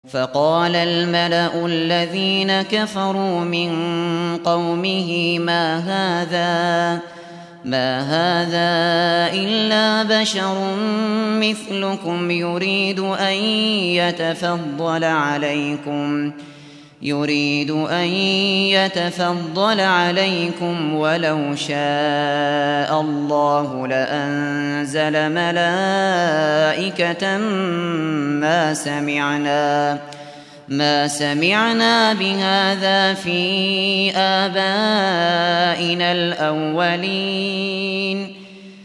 فقال الملأ الذين كفروا من قومه ما هذا إلا بشر مثلكم يريد أن يتفضل عليكم ولو شاء الله لأنزل ملائكة ما سمعنا بهذا في آبائنا الأولين